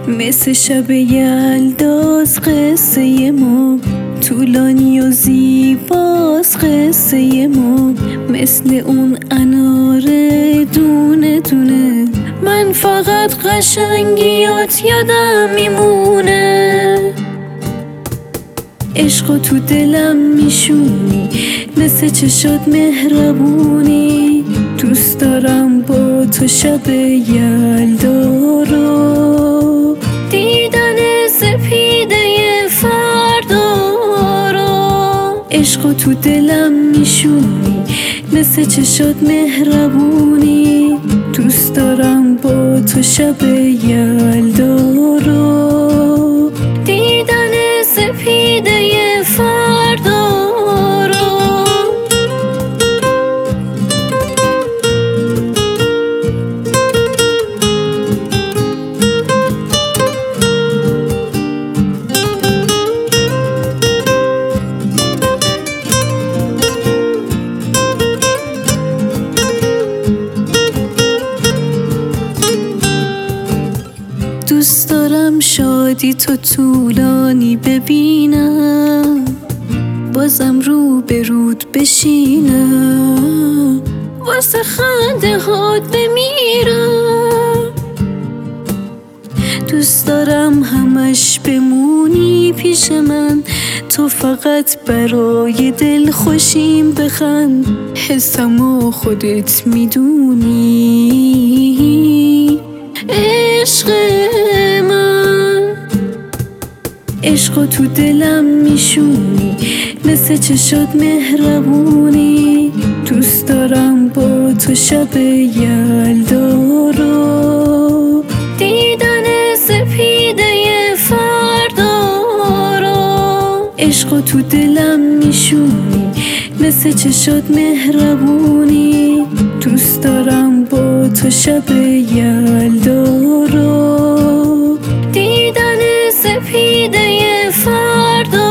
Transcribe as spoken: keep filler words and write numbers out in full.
مثل شب یلداز قصه ما، طولانی و زیباز قصه ما، مثل اون انار دونه دونه. من فقط قشنگیات یادم میمونه، عشقو تو دلم میشونی، مثل چشات مهربونی. دوست دارم با تو شب یلدا رو، دیدن سپیده فردا رو. عشقو تو دلم میشونی، مثل چشات مهربونی. دوست دارم با تو شب یلدا رو، دیدن سپیده فردا رو. دوست دارم شادی تو طولانی ببینم، بازم رو به رود بشینم، واسه خنده هات بمیرم. دوست دارم همش بمونی پیش من، تو فقط برای دل خوشیم بخند. حسمو خودت میدونی، عشق من. عشقو تو دلم میشونی، مثل چشات مهربونی. دوست دارم با تو شب یلدا رو، دیدن سپیده فردا رو. عشقو تو دلم میشونی، مثل چشات مهربونی. دوست دارم با تو شب یلدا رو، دیدن سپیده فردا